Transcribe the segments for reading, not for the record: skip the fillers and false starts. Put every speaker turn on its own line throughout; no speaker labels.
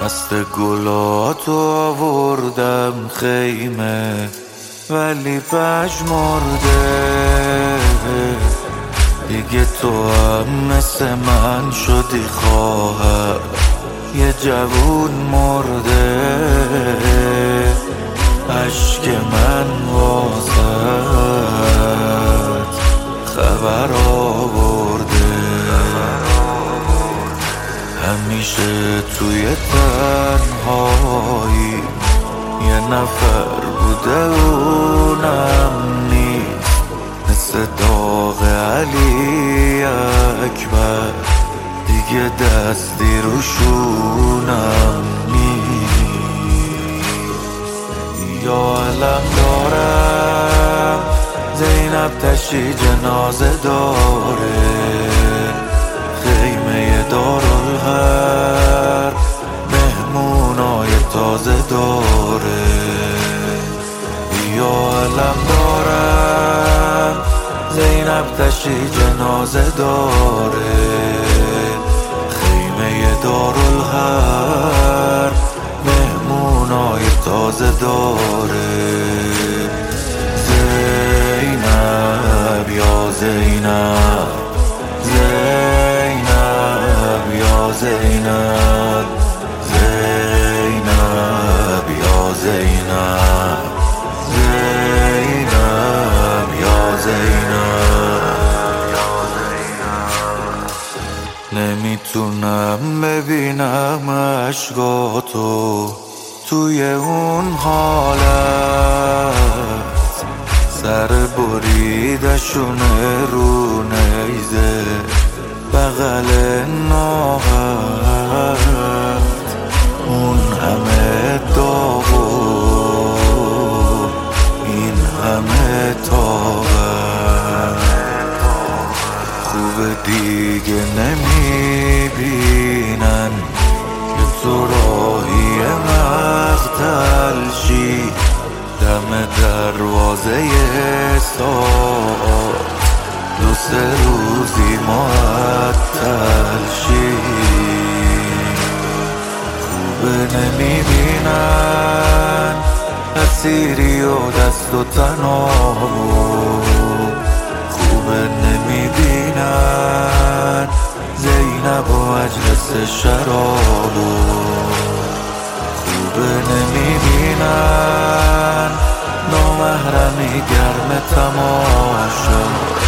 دست گلاتو آوردم خیمه ولی پژمرده. دیگه تو هم مثل من شدی خواهر یه جوون مرده. عشق من واسط خبر آورده. همیشه توی تنهایی یه نفر بوده اونم نیست، مثل داغ علی اکبر دیگه دستی روشونم نیست. یا علم دارم زینب تشی جنازه داره، خیمه دارالحرب مهمونای تازه داره. یا علم دارم زینب تشی جنازه داره، خیمه دارالحرب مهمونای تازه داره. زینب یا زینب، زینب یا زینب، زینب یا زینب، زینب یا زینب. نمیتونم ببینم عشقاتو توی اون حالت، سر بریدشونه رو نیزه بغل ناهت. اون همه داغ و این همه طاقت، خوب دیگه نمیبینن که تو راهی مقتل شی. دم دروازه ساعت دو سه روزی معطل شی. خوبه نمیبینن اسیری و دست و تنابو، خوبه نمیبینن زینب و مجلس شرابو، خوبه نمیبینن نامحرمی گرم تماشا.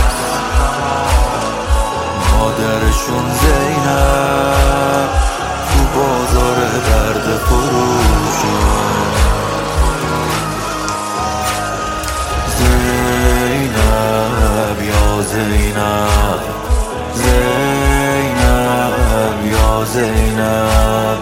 مادرشون زینب تو بازار درد فروشا. زینب یا زینب، زینب یا زینب.